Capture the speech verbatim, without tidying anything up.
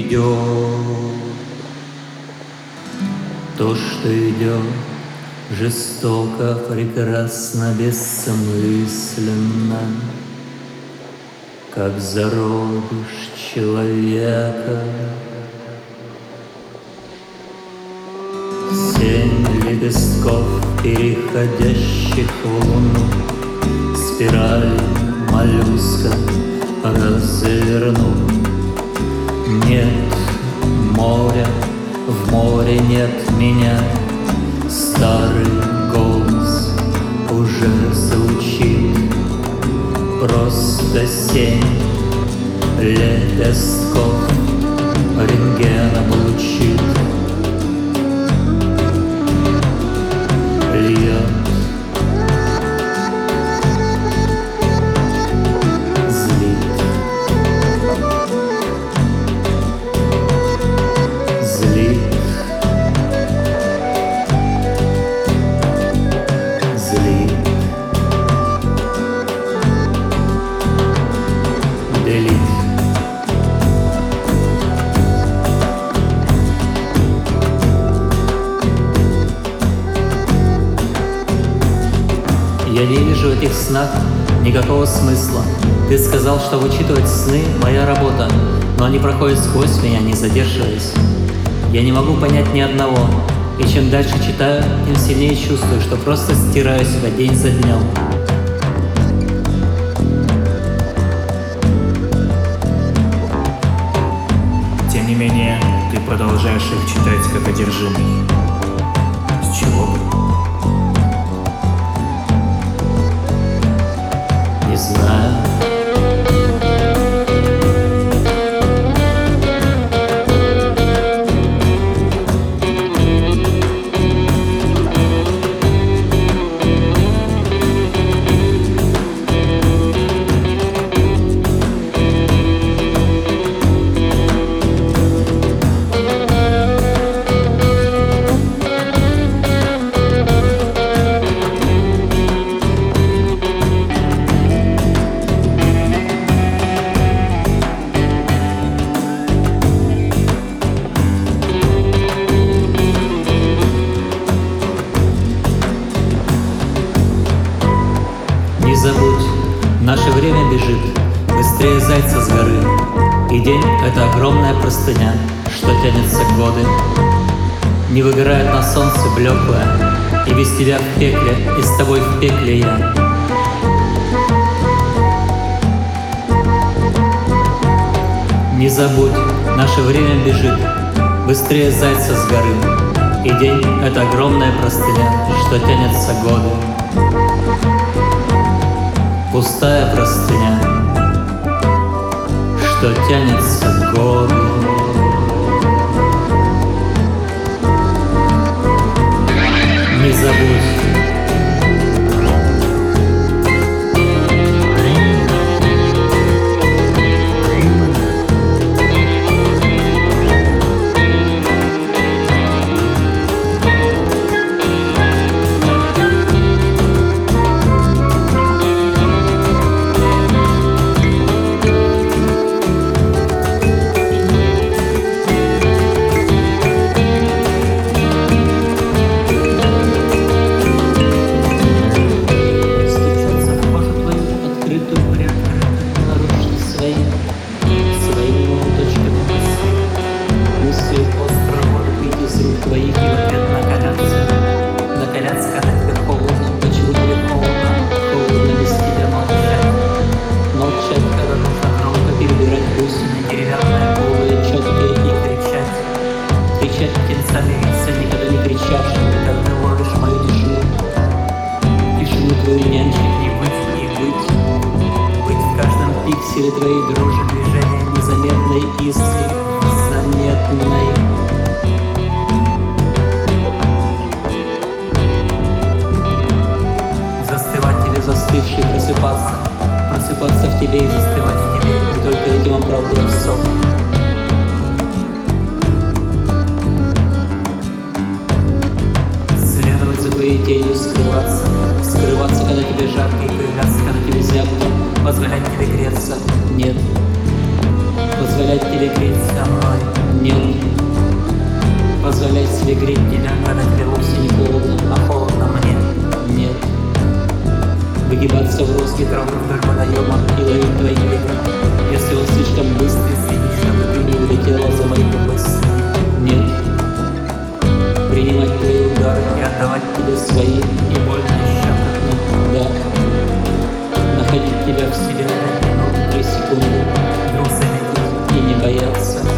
идет. То, что идет, жестоко, прекрасно, бессмысленно, как зародыш человека. Семь лепестков, переходящих в луну, спираль моллюска разверну. Нет моря, в море нет меня. Старый голос уже звучит. Просто семь лепестков рентгена получит. Льет Я не вижу в этих снах никакого смысла. Ты сказал, что вычитывать сны — моя работа, но они проходят сквозь меня, не задерживаясь. Я не могу понять ни одного, и чем дальше читаю, тем сильнее чувствую, что просто стираю себя день за днем. Тем не менее, ты продолжаешь их читать как одержимый. С чего бы? Не знаю. Не забудь, наше время бежит быстрее зайца с горы, и день — это огромная простыня, что тянется годы. Не выгорает на солнце блеклое, и без тебя в пекле, и с тобой в пекле я. Не забудь, наше время бежит быстрее зайца с горы, и день — это огромная простыня, что тянется годы. Пустая простыня, что тянется годы. Не забудь. Никогда не кричавшим, когда ты ловишь мою тишину. Тишину твою нянчить, не быть, не быть. Быть в каждом пикселе твоей дрожи, движения незаметной искры, заметной. Застывать или застывший, просыпаться. Просыпаться в тебе и застывать в тебе. И только этим оправдываешь сон. Твоей тенью скрываться, скрываться, когда тебе жарко, и появляться, когда тебе зябко, позволять тебе греться, нет, позволять тебе греться мной. Нет. Позволять себе греть тебя, когда тебе вовсе не холодно, а холодно мне. Нет. Выгибаться в розге травы вдоль водоема и ловить твои ветра. Если он слишком быстрый, следить, чтобы ты не улетела за моим мыслью. Нет. Принимать твои удары и отдавать тебе свои и больно и щекотно. Да. Находить тебя в себе на минуту, три секунды. Вдруг заметить и не бояться.